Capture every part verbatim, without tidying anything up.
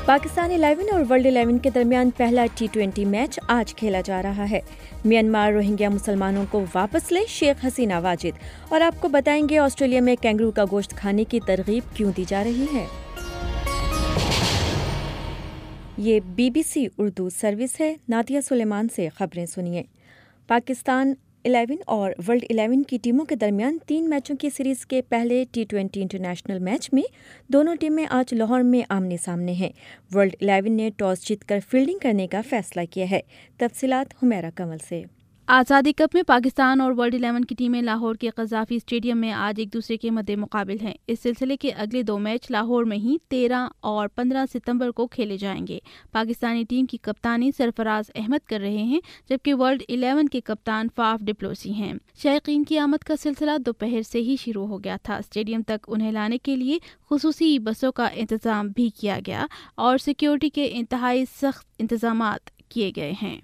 Pakistan eleven اور world eleven کے درمیان پہلا ٹی ٹوینٹی میچ آج کھیلا جا رہا ہے۔ میانمار روہنگیا مسلمانوں کو واپس لے، شیخ حسینہ واجد۔ اور آپ کو بتائیں گے آسٹریلیا میں کینگرو کا گوشت کھانے کی ترغیب کیوں دی جا رہی ہے۔ یہ B B C Urdu service ہے۔ نادیہ سلیمان سے خبریں سنیے۔ پاکستان الیون اور ورلڈ الیون کی ٹیموں کے درمیان تین میچوں کی سیریز کے پہلے ٹی ٹوینٹی انٹرنیشنل میچ میں دونوں ٹیمیں آج لاہور میں آمنے سامنے ہیں۔ ورلڈ الیون نے ٹاس جیت کر فیلڈنگ کرنے کا فیصلہ کیا ہے۔ تفصیلات حمیرہ کمل سے۔ آزادی کپ میں پاکستان اور ورلڈ الیون کی ٹیمیں لاہور کے قذافی اسٹیڈیم میں آج ایک دوسرے کے مد مقابل ہیں۔ اس سلسلے کے اگلے دو میچ لاہور میں ہی تیرہ اور پندرہ ستمبر کو کھیلے جائیں گے۔ پاکستانی ٹیم کی کپتانی سرفراز احمد کر رہے ہیں، جبکہ ورلڈ الیون کے کپتان فاف ڈپلوسی ہیں۔ شائقین کی آمد کا سلسلہ دوپہر سے ہی شروع ہو گیا تھا۔ اسٹیڈیم تک انہیں لانے کے لیے خصوصی بسوں کا انتظام بھی کیا گیا اور سیکیورٹی کے انتہائی سخت انتظامات کیے گئے ہیں۔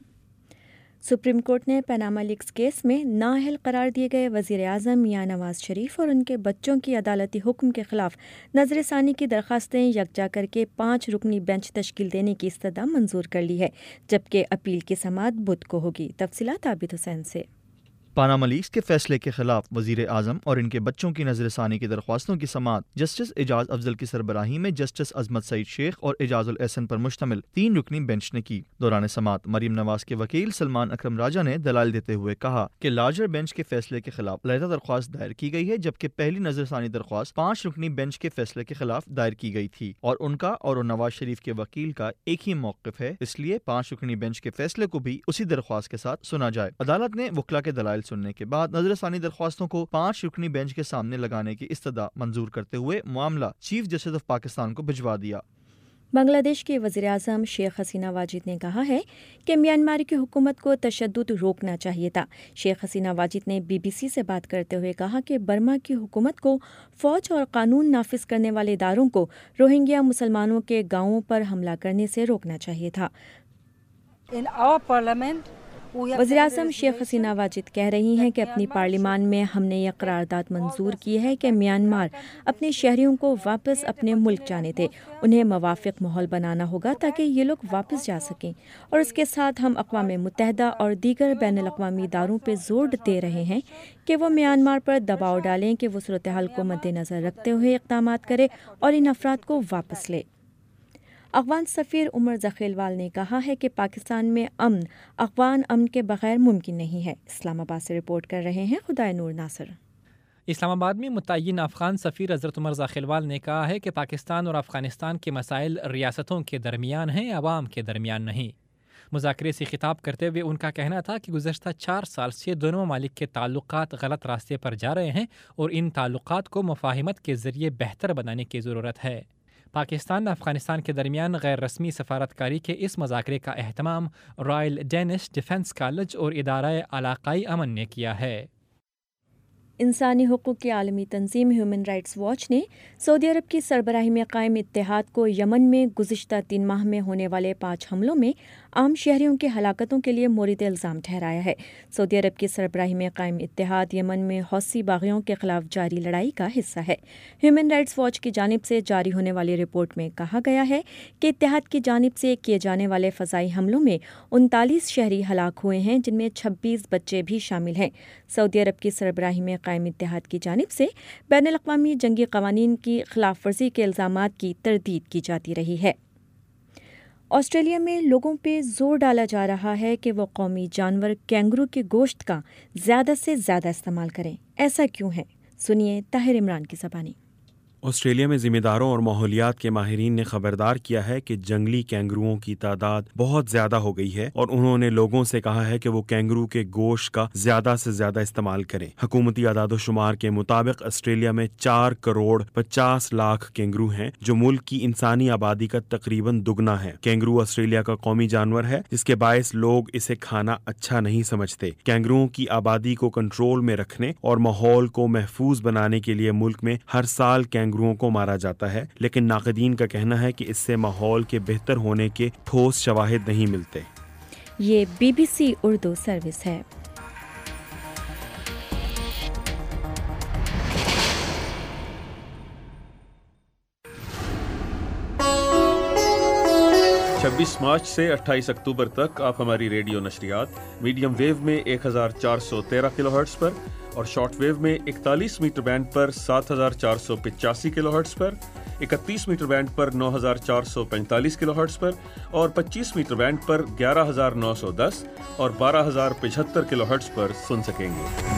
سپریم کورٹ نے پاناما لیکس کیس میں نااہل قرار دیے گئے وزیر اعظم میاں نواز شریف اور ان کے بچوں کی عدالتی حکم کے خلاف نظر ثانی کی درخواستیں یکجا کر کے پانچ رکنی بینچ تشکیل دینے کی استدعا منظور کر لی ہے، جبکہ اپیل کی سماعت بدھ کو ہوگی۔ تفصیلات عابد حسین سے۔ پاناما لیکس کے فیصلے کے خلاف وزیر اعظم اور ان کے بچوں کی نظر ثانی کی درخواستوں کی سماعت جسٹس اعجاز افضل کی سربراہی میں جسٹس عظمت سعید شیخ اور اعجاز الاحسن پر مشتمل تین رکنی بینچ نے کی۔ دوران سماعت مریم نواز کے وکیل سلمان اکرم راجہ نے دلائل دیتے ہوئے کہا کہ لارجر بینچ کے فیصلے کے خلاف علیحدہ درخواست دائر کی گئی ہے، جبکہ پہلی نظر ثانی درخواست پانچ رکنی بینچ کے فیصلے کے خلاف دائر کی گئی تھی اور ان کا اور نواز شریف کے وکیل کا ایک ہی موقف ہے، اس لیے پانچ رکنی بینچ کے فیصلے کو بھی اسی درخواست کے ساتھ سنا جائے۔ عدالت نے وکلا کے دلائل سننے کے بعد نظر ثانی درخواستوں کو پانچ رکنی بینچ کے سامنے لگانے کی استدعا منظور کرتے ہوئے معاملہ چیف جسٹس آف پاکستان کو بھجوا دیا۔ بنگلہ دیش کے وزیر اعظم شیخ حسینہ واجد نے کہا ہے کہ میانمار کی حکومت کو تشدد روکنا چاہیے تھا۔ شیخ حسینہ واجد نے بی بی سی سے بات کرتے ہوئے کہا کہ برما کی حکومت کو فوج اور قانون نافذ کرنے والے اداروں کو روہنگیا مسلمانوں کے گاؤں پر حملہ کرنے سے روکنا چاہیے تھا۔ وزیر اعظم شیخ حسینہ واجد کہہ رہی ہیں کہ اپنی پارلیمان میں ہم نے یہ قرارداد منظور کی ہے کہ میانمار اپنے شہریوں کو واپس اپنے ملک جانے دے، انہیں موافق ماحول بنانا ہوگا تاکہ یہ لوگ واپس جا سکیں، اور اس کے ساتھ ہم اقوام متحدہ اور دیگر بین الاقوامی اداروں پہ زور دے رہے ہیں کہ وہ میانمار پر دباؤ ڈالیں کہ وہ صورتحال کو مد نظر رکھتے ہوئے اقدامات کرے اور ان افراد کو واپس لے۔ افغان سفیر عمر ذخیلوال نے کہا ہے کہ پاکستان میں امن افغان امن کے بغیر ممکن نہیں ہے۔ اسلام آباد سے رپورٹ کر رہے ہیں خدائے نور ناصر۔ اسلام آباد میں متعین افغان سفیر حضرت عمر ذخیلوال نے کہا ہے کہ پاکستان اور افغانستان کے مسائل ریاستوں کے درمیان ہیں، عوام کے درمیان نہیں۔ مذاکرے سے خطاب کرتے ہوئے ان کا کہنا تھا کہ گزشتہ چار سال سے دونوں ممالک کے تعلقات غلط راستے پر جا رہے ہیں اور ان تعلقات کو مفاہمت کے ذریعے بہتر بنانے کی ضرورت ہے۔ پاکستان افغانستان کے درمیان غیر رسمی سفارتکاری کے اس مذاکرے کا اہتمام رائل ڈینش ڈیفنس کالج اور ادارہ علاقائی امن نے کیا ہے۔ انسانی حقوق کی عالمی تنظیم ہیومن رائٹس واچ نے سعودی عرب کی سربراہی میں قائم اتحاد کو یمن میں گزشتہ تین ماہ میں ہونے والے پانچ حملوں میں عام شہریوں کی ہلاکتوں کے لیے مورد الزام ٹھہرایا ہے۔ سعودی عرب کی سربراہی میں قائم اتحاد یمن میں حوثی باغیوں کے خلاف جاری لڑائی کا حصہ ہے۔ ہیومن رائٹس واچ کی جانب سے جاری ہونے والی رپورٹ میں کہا گیا ہے کہ اتحاد کی جانب سے کیے جانے والے فضائی حملوں میں انتالیس شہری ہلاک ہوئے ہیں، جن میں چھبیس بچے بھی شامل ہیں۔ سعودی عرب کی سربراہی میں قائم اتحاد کی جانب سے بین الاقوامی جنگی قوانین کی خلاف ورزی کے الزامات کی تردید کی جاتی رہی ہے۔ آسٹریلیا میں لوگوں پہ زور ڈالا جا رہا ہے کہ وہ قومی جانور کینگرو کے گوشت کا زیادہ سے زیادہ استعمال کریں۔ ایسا کیوں ہے؟ سنیے طاہر عمران کی زبانی۔ آسٹریلیا میں ذمہ داروں اور ماحولیات کے ماہرین نے خبردار کیا ہے کہ جنگلی کینگروؤں کی تعداد بہت زیادہ ہو گئی ہے اور انہوں نے لوگوں سے کہا ہے کہ وہ کینگرو کے گوشت کا زیادہ سے زیادہ استعمال کریں۔ حکومتی اعداد و شمار کے مطابق آسٹریلیا میں چار کروڑ پچاس لاکھ کینگرو ہیں، جو ملک کی انسانی آبادی کا تقریباً دگنا ہے۔ کینگرو آسٹریلیا کا قومی جانور ہے، جس کے باعث لوگ اسے کھانا اچھا نہیں سمجھتے۔ کینگروؤں کی آبادی کو کنٹرول میں رکھنے اور ماحول کو محفوظ بنانے کے لیے ملک میں ہر سال کینگرو کینگروؤں کو مارا جاتا ہے، لیکن ناقدین کا کہنا ہے کہ اس سے ماحول کے بہتر ہونے کے ٹھوس شواہد نہیں ملتے۔ یہ B B C Urdu service ہے۔ छब्बीस मार्च से अट्ठाईस अक्टूबर तक आप हमारी रेडियो नशरियात मीडियम वेव में एक हज़ार चार सौ तेरह किलोहर्ट्ज़ पर और शॉर्ट वेव में इकतालीस मीटर बैंड पर सात हज़ार चार सौ पचासी किलोहर्ट्ज़ पर, इकतीस मीटर बैंड पर नौ हज़ार चार सौ पैंतालीस किलोहर्ट्ज़ पर और पच्चीस मीटर बैंड पर ग्यारह हज़ार नौ सौ दस और बारह हज़ार पचहत्तर किलोहर्ट्ज़ पर सुन सकेंगे।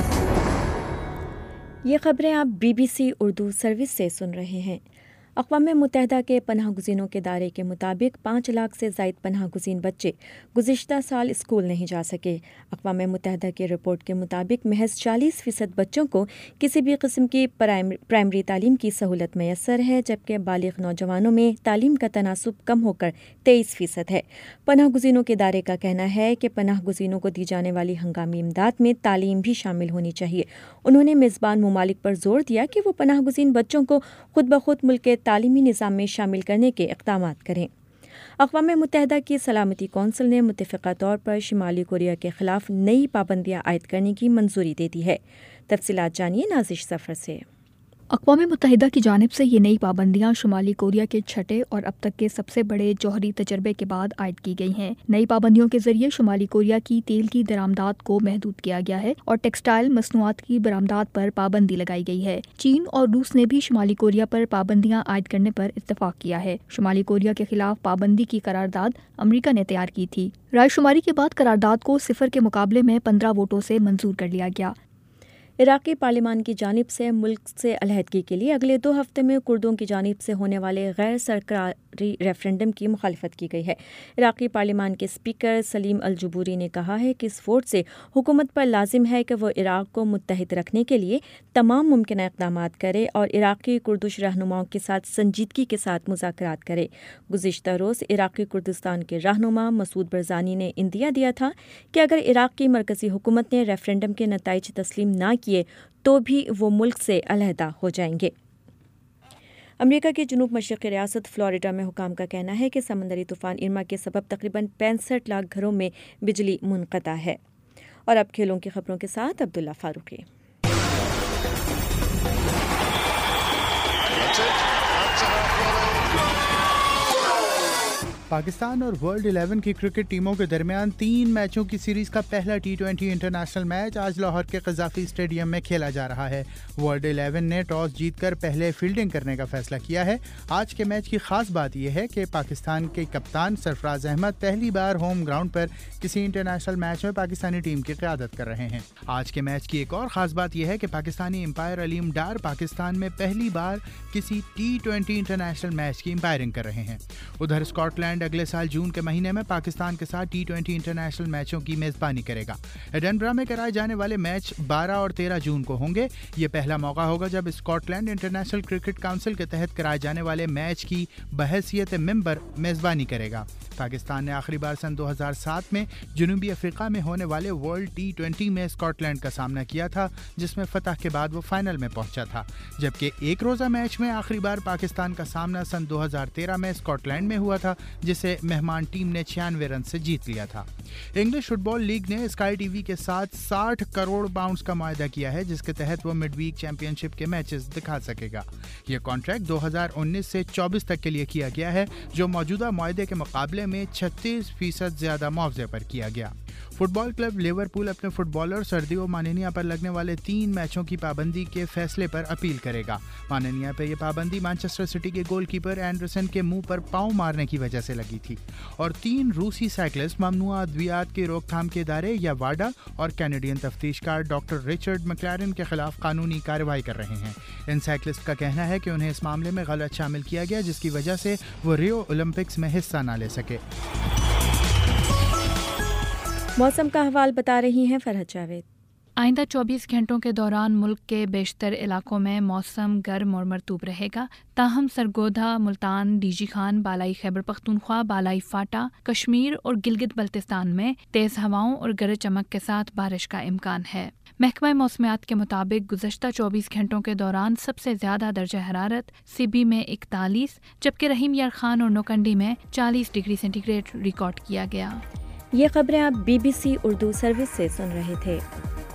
ये खबरें आप बीबीसी उर्दू सर्विस से सुन रहे हैं। अक़वाम मुत्तहिदा के पनाह गुज़ीनों के दायरे के मुताबिक पाँच लाख से ज़ायद पनाह गुज़ीन बच्चे गुज़िश्ता साल स्कूल नहीं जा सके। अक़वाम मुत्तहिदा की रिपोर्ट के मुताबिक महज चालीस फ़ीसद बच्चों को किसी भी किस्म की प्राइमरी तालीम की सहूलत मैसर है, जबकि बालिग़ नौजवानों में तालीम का तनासुब कम होकर तेईस फ़ीसद है। पनाह गुज़ीनों के दायरे का कहना है कि पनाह गुज़ीनों को दी जाने वाली हंगामी इमदाद में तालीम भी शामिल होनी चाहिए। उन्होंने मेज़बान ममालिक पर जोर दिया कि वो पनाह गुज़ीन बच्चों को खुद ब खुद मुल्क के तालीमी निज़ाम में शामिल करने के इक़दामात करें। अक़वाम मुत्तहिदा की सलामती कौंसिल ने मुत्तफ़िक़ा तौर पर शिमाली कोरिया के ख़िलाफ़ नई पाबंदियाँ आयद करने की मंजूरी दे दी है। तफ़सीलात जानिए नाज़िश सफ़र से। अक़वाम मुत्तहिदा की जानिब से ये नई पाबंदियाँ शुमाली कोरिया के छठे और अब तक के सबसे बड़े जौहरी तजर्बे के बाद आयद की गई हैं। नई पाबंदियों के जरिए शुमाली कोरिया की तेल की दरामदात को महदूद किया गया है और टेक्सटाइल मसनूआत की बरामदात पर पाबंदी लगाई गई है। चीन और रूस ने भी शुमाली कोरिया पर पाबंदियाँ आयद करने पर इत्तफाक किया है। शुमाली कोरिया के खिलाफ पाबंदी की करारदाद अमरीका ने तैयार की थी। रायशुमारी के बाद करारदाद को सिफर के मुकाबले में पंद्रह वोटों से मंजूर कर लिया गया। इराक़ी पार्लिमान की जानिब से मुल्क से अलहदगी के लिए अगले दो हफ्ते में कुर्दों की जानिब से होने वाले गैर सरकारी रेफरेंडम की मुखालफत की गई है। इराक़ी पार्लिमान के स्पीकर सलीम अल जुबूरी ने कहा है कि इस वोट से हुकूमत पर लाजिम है कि वो इराक़ को मुत्तहिद रखने के लिए तमाम मुमकिन इक़दामात करे और इराक़ी कुर्दिश रहनुमाओं के साथ संजीदगी के साथ मुज़ाकरात करे। गुज़िश्ता रोज़ इराक़ी कुर्दिस्तान के रहनुमा मसूद बरज़ानी ने इंदिया दिया था कि अगर इराक़ की मरकज़ी हुकूमत ने रेफरेंडम के नताइज तस्लीम ना किए तो भी वो मुल्क से अलहदा हो जाएंगे। अमेरिका की जनूब मशरक़ी रियासत फ़्लोरिडा में हुकाम का कहना है कि समंदरी तूफ़ान इरमा के सबब तकरीबन पैंसठ लाख घरों में बिजली मुनक़ता है। और अब खेलों की खबरों के साथ अब्दुल्ला फारूकी। पाकिस्तान और वर्ल्ड इलेवन की क्रिकेट टीमों के दरमियान तीन मैचों की सीरीज का पहला टी ट्वेंटी इंटरनेशनल मैच आज लाहौर के क़ज़ाफ़ी स्टेडियम में खेला जा रहा है। वर्ल्ड इलेवन ने टॉस जीतकर पहले फील्डिंग करने का फैसला किया है। आज के मैच की खास बात यह है कि पाकिस्तान के कप्तान सरफराज अहमद पहली बार होम ग्राउंड पर किसी इंटरनेशनल मैच में पाकिस्तानी टीम की क़यादत कर रहे हैं। आज के मैच की एक और ख़ास बात यह है कि पाकिस्तानी एम्पायर अलीम डार पाकिस्तान में पहली बार किसी टी ट्वेंटी इंटरनेशनल मैच की एम्पायरिंग कर रहे हैं। उधर स्कॉटलैंड अगले साल जून के महीने में पाकिस्तान के साथ टी ट्वेंटी इंटरनेशनल मैचों की मेजबानी करेगा। एडनबरा में कराए जाने वाले मैच बारह और तेरह जून को होंगे। ये पहला मौका होगा जब स्कॉटलैंड इंटरनेशनल क्रिकेट काउंसिल के तहत कराए जाने वाले मैच की बहैसियत मेंबर मेजबानी करेगा। पाकिस्तान ने आखिरी बार सन दो हज़ार सात में जनूबी अफ्रीका में होने वाले वर्ल्ड टी ट्वेंटी में स्कॉटलैंड का सामना किया था, जिसमें फतह के बाद वो फाइनल में पहुंचा था। जबकि एक रोज़ा मैच में आखिरी बार पाकिस्तान का सामना सन दो हज़ार तेरह में स्कॉटलैंड में हुआ था, जिसे मेहमान टीम ने छियानवे रन से जीत लिया था। इंग्लिश फुटबॉल लीग ने स्काई टीवी के साथ साठ करोड़ पाउंड का मुआहदा किया है, जिसके तहत वो मिडवीक चैंपियनशिप के मैचेस दिखा सकेगा। यह कॉन्ट्रैक्ट दो हज़ार उन्नीस से चौबीस तक के लिए किया गया है, जो मौजूदा मुआहदे के मुकाबले में छत्तीस फीसद ज्यादा मुआवजे पर किया गया। फुटबॉल क्लब लिवरपूल अपने फुटबॉलर सर्दियो मानेनिया पर लगने वाले तीन मैचों की पाबंदी के फैसले पर अपील करेगा। मानेनिया पर यह पाबंदी मैनचेस्टर सिटी के गोलकीपर एंडरसन के मुंह पर पांव मारने की वजह से लगी थी। और तीन रूसी साइकिलिस्ट ममनुआ अद्वियात के रोकथाम के इदारे या वाडा और कैनेडियन तफ्तीशकार डॉक्टर रिचर्ड मैक्लारन के खिलाफ कानूनी कार्रवाई कर रहे हैं। इन साइकिलिस्ट का कहना है कि उन्हें इस मामले में गलत शामिल किया गया, जिसकी वजह से वो रियो ओलंपिक्स में हिस्सा न ले सके। मौसम का हवाल बता रही हैं फरहत जावेद। आइंदा चौबीस घंटों के दौरान मुल्क के बेशतर इलाकों में मौसम गर्म और मरतूब रहेगा। ताहम सरगोधा, मुल्तान, डीजी खान, बालाई खैबर पख्तूनख्वा, बालाई फाटा, कश्मीर और गिलगित बल्तिस्तान में तेज़ हवाओं और गरज चमक के साथ बारिश का इम्कान है। महकमा मौसमियात के मुताबिक गुज़श्ता चौबीस घंटों के दौरान सबसे ज़्यादा दर्जा हरारत सिबी में इकतालीस, जबकि रहीम यार खान और नौकंडी में चालीस डिग्री सेंटीग्रेड रिकॉर्ड किया गया। ये खबरें आप बीबीसी उर्दू सर्विस से सुन रहे थे।